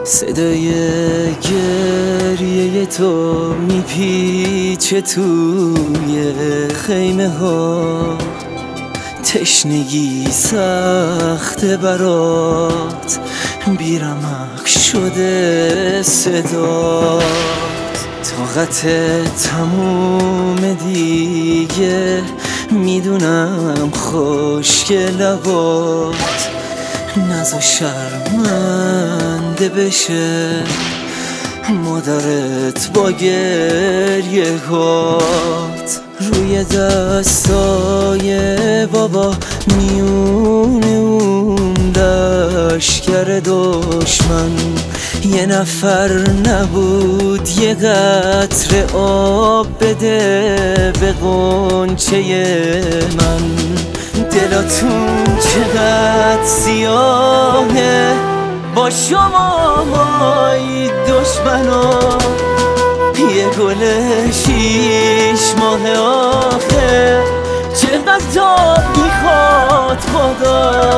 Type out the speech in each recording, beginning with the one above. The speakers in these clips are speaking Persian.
صدای گریه تو میپیچه توی خیمه ها، تشنگی سخته برات، بیرمق شده صدات. طاقت تموم دیگه، میدونم خشک لبات، نزا شرمنده بشه مادرت با گریه هات. روی دستای بابا میونه اون لشکر دشمن، یه نفر نبود یه قطره آب بده به غنچه من. دلاتون چقدر سیاهه با شما مای دشمنا، یه گل 6 ماه آخه چقدر آب میخواد خدا.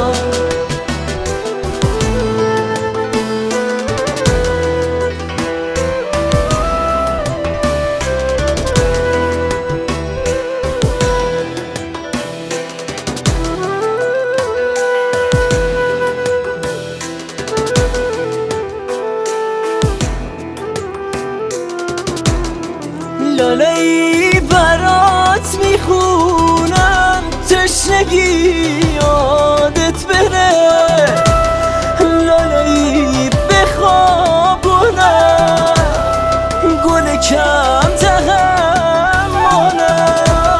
لاله‌ای برات میخونم، تشنگی یادت بره. لاله‌ای بخوابونم، گل کم تحملم.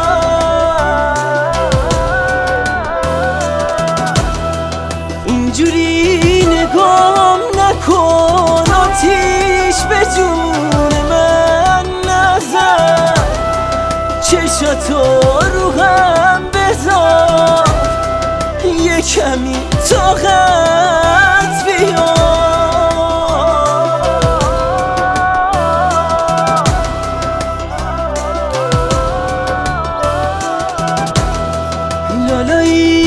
اینجوری نگام نکن، آتیش به جون من نزن. چشاتو رو هم بذار، یه کمی طاقت بیار. لالایی